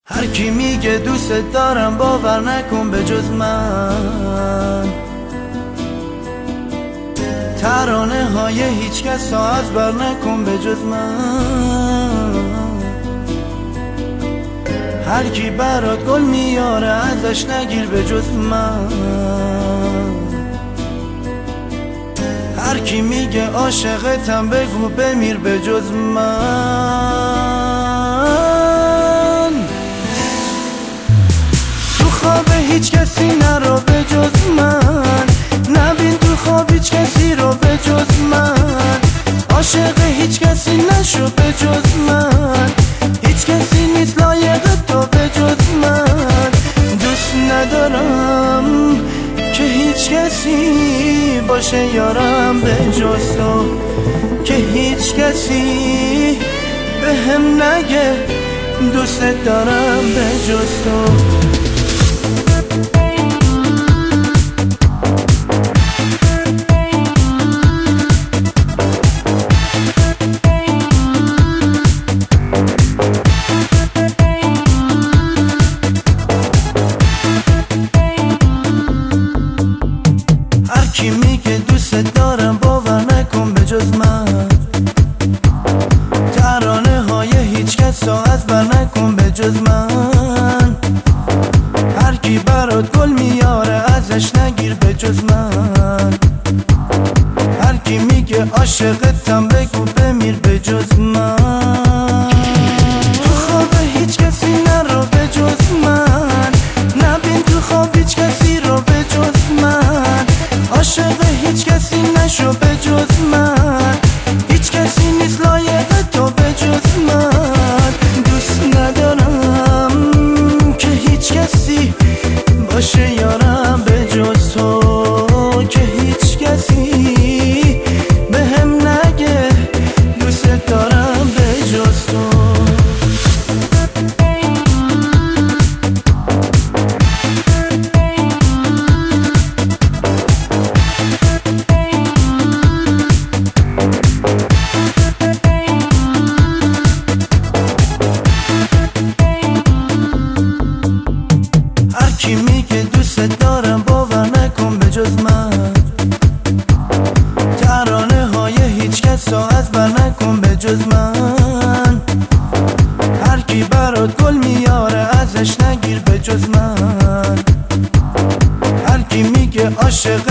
هر کی میگه دوست دارم باور نکن به جز من. ترانه های هیچ کس را از بر نکن به جز من. هر کی برات گل میاره ازش نگیر به جز من. هر کی میگه عاشقتم بگو بمیر به جز من. تو خواب هیچ کسی نرو به جز من. نبین تو خواب هیچ کسی رو به جز من. عاشق هیچ کسی نشو به جز من. هیچ کسی نیست لایق تو به جز من. دوست ندارم که هیچ کسی باشه یارم به جز تو. که هیچ کسی به هم نگه دوست دارم به جز تو. کی میگه دوست دارم باور نکن به جز من. ترانه های هیچ کس را از بر نکن به جز من. هر کی برات گل میاره ازش نگیر به جز من. هر کی میگه عاشقتم بگو بمیر به جز من. تو خواب هیچ کسی نرو به جز من. نبین تو خواب هیچ کسی رو به جز من. عاشق هیچ کسی نشو به جز من. هیچ کسی نیست لایق تو به جز من. دوست ندارم که هیچ کسی باشه یارم به جز تو. که هیچ کسی به هم نگه دوست دارم به جز تو. کی میگه دوست دارم باور نکن به جز من. ترانه های هیچ کس را از بر نکن به جز من. هر کی برات گل میاره ازش نگیر به جز من. هر کی میگه عاشق